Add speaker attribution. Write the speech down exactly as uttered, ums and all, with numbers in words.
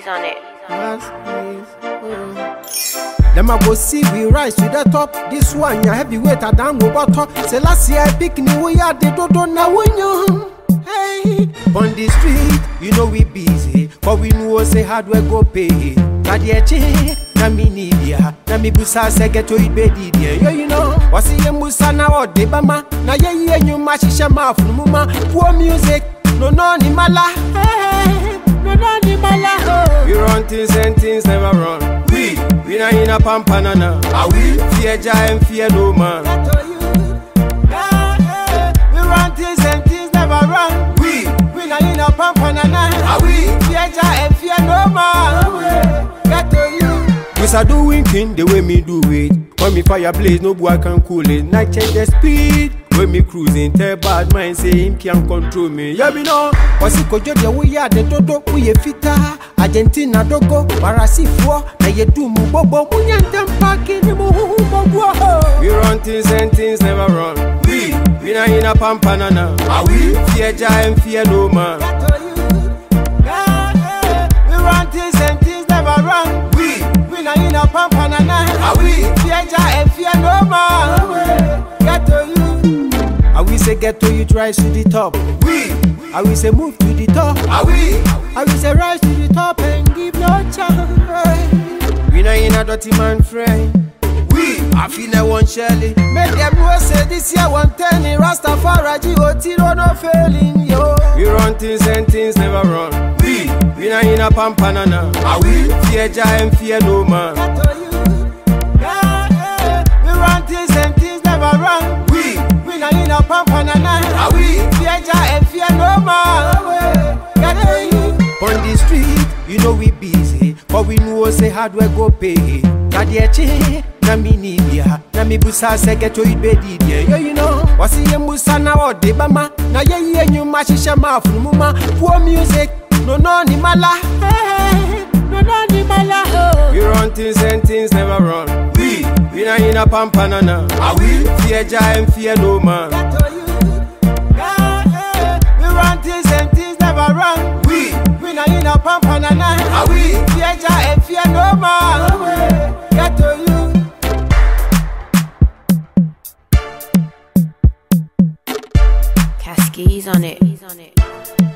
Speaker 1: Caskeys on it.
Speaker 2: Them I go see we rise to the top. This one ya heavyweight I down go bottom. Say last year I pick me we are the dodo now when you. Hey, on the street you know we busy, but we know say hard work go pay. Kadieche na mi nidia na mi busa seketo ibedi dia. Yo you know what's the musa na ode bama na ye ye nyuma shisha mafu muma. Poor music no no ni mala. Hey, no no ni mala. Oh. We run things and things never run. We we na in a pampanana. Are we fear giant fear no man? We run things and things never run. We we na in a pampanana. Are we fear giant fear no man? Get to you. We start doing things the way me do it. When me fire blaze, no boy can cool it. Night change the speed. When me cruising, tell bad mind say him can't control me. Yeah, me know. What's it called? Yeah, we are the dodo. We a fita. Argentina dogo. Barasi four. Na ye do mu bobo. We ain't them packing him. We run things and things never run. We we na in a pampanana. Are we fear giant fear no man? We run things and things never run. We we na in a pampanana. Are we fear giant fear no man? Get to you. I will say get to you, rise to the top. We. I will say move to the top. Are we? I will say rise to the top and give no chance. We not in a dirty man friend. We. I feel like one Shelly. Make them know say this year one ten. Rastafari G O T no failing yo. We run things and things never run. We. We not in a pampanana. Are we? Fear giant fear no man. Yeah, yeah. We run things and things never run. We. We na in a pampanana. Are we? Fear and fear no man. Get to you. On the street, you know we busy, but we know say hard work go pay. Kadieche na mi nidia na mi busa seketo ibedi dia. Yo you know what's the musa na ode bama na ye ye nyuma shisha mafu muma. Poor music no no ni mala. Hey, no no ni mala. Oh. We run things and things never run. We we na in a pampanana. Are we? Fear giant fear no man. Yeah, yeah. We run things and things never run. We we na in a pampanana. Are we? Fear giant fear no man. Get to you.
Speaker 1: Caskeys on it.